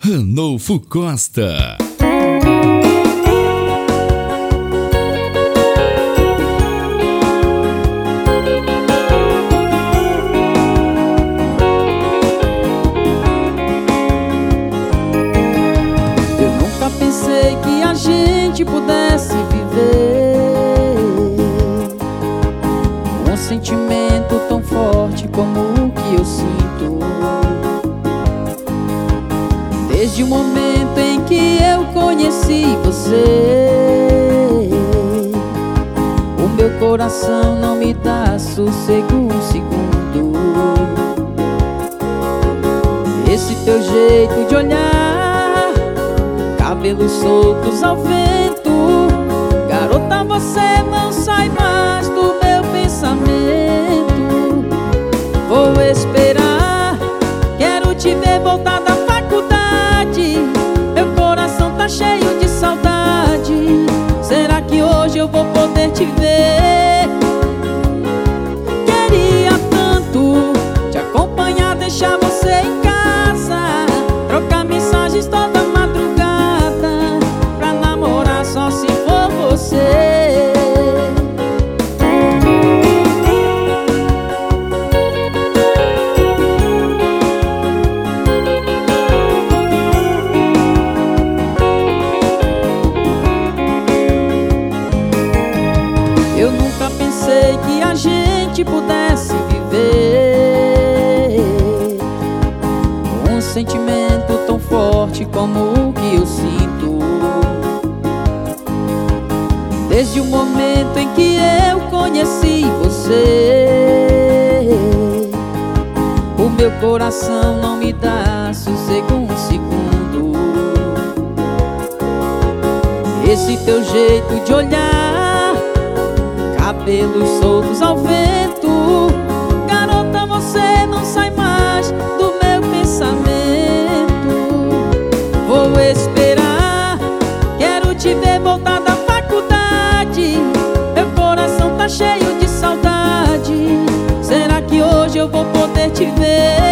Ranolfo Costa. Eu nunca pensei que a gente pudesse viver um sentimento tão forte como o que eu sinto. Desde o momento em que eu conheci você, o meu coração não me dá sossego um segundo. Esse teu jeito de olhar, cabelos soltos ao vento, garota, você não sai mais do meu pensamento. Vou esperar, quero te ver voltar da faculdade. Meu coração tá cheio de saudade. Será que hoje eu vou poder te ver? Queria tanto te acompanhar, deixar você em casa, trocar mensagens toda madrugada, pra namorar só se for você. Eu nunca pensei que a gente pudesse viver um sentimento tão forte como o que eu sinto. Desde o momento em que eu conheci você, o meu coração não me dá sossego um segundo. Esse teu jeito de olhar, cabelos soltos ao vento, garota, você não sai mais do meu pensamento. Vou esperar, quero te ver voltar da faculdade. Meu coração tá cheio de saudade. Será que hoje eu vou poder te ver?